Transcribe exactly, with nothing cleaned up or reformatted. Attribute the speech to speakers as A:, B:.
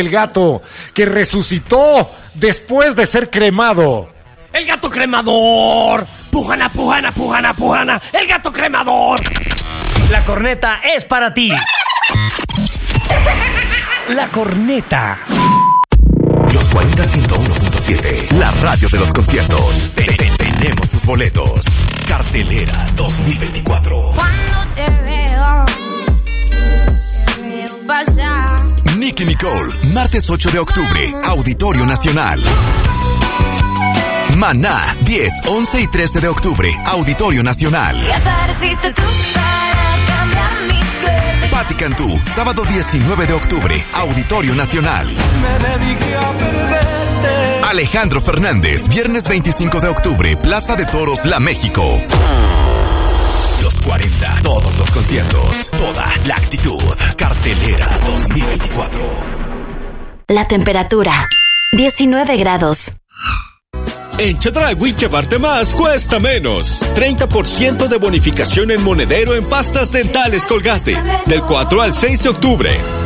A: El gato que resucitó después de ser cremado.
B: ¡El gato cremador! ¡Pujana, pujana, pujana, pujana! ¡El gato cremador!
C: La corneta es para ti. La corneta.
D: Los cuarenta ciento uno punto siete, la radio de los conciertos. Te- te- Tenemos tus boletos. Cartelera dos mil veinticuatro.
E: Cuando te veo, te veo pasar.
D: Nicky Nicole, martes ocho de octubre, Auditorio Nacional. Maná, diez, once y trece de octubre, Auditorio Nacional.
E: Y apareciste tú para cambiar mi suerte.
D: Patti Cantú, sábado diecinueve de octubre, Auditorio Nacional.
F: Me dediqué a perderte.
D: Alejandro Fernández, viernes veinticinco de octubre, Plaza de Toros, La México. Los cuarenta, todos los conciertos, toda la actitud. Cartelera dos mil veinticuatro.
G: La temperatura, diecinueve grados.
H: En Chedraui llevarte más cuesta menos. treinta por ciento de bonificación en monedero en pastas dentales Colgate. Del cuatro al seis de octubre.